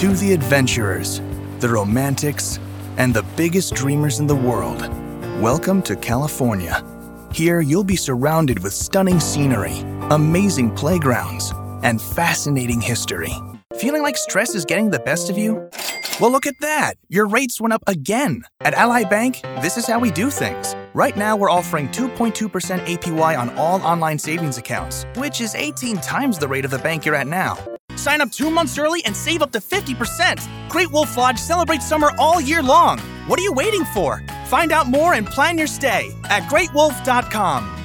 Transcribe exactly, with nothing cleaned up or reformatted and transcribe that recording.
To the adventurers, the romantics, and the biggest dreamers in the world, welcome to California. Here, you'll be surrounded with stunning scenery, amazing playgrounds, and fascinating history. Feeling like stress is getting the best of you? Well, look at that. Your rates went up again. At Ally Bank, this is how we do things. Right now, we're offering two point two percent A P Y on all online savings accounts, which is eighteen times the rate of the bank you're at now. Sign up two months early and save up to fifty percent. Great Wolf Lodge celebrates summer all year long. What are you waiting for? Find out more and plan your stay at great wolf dot com.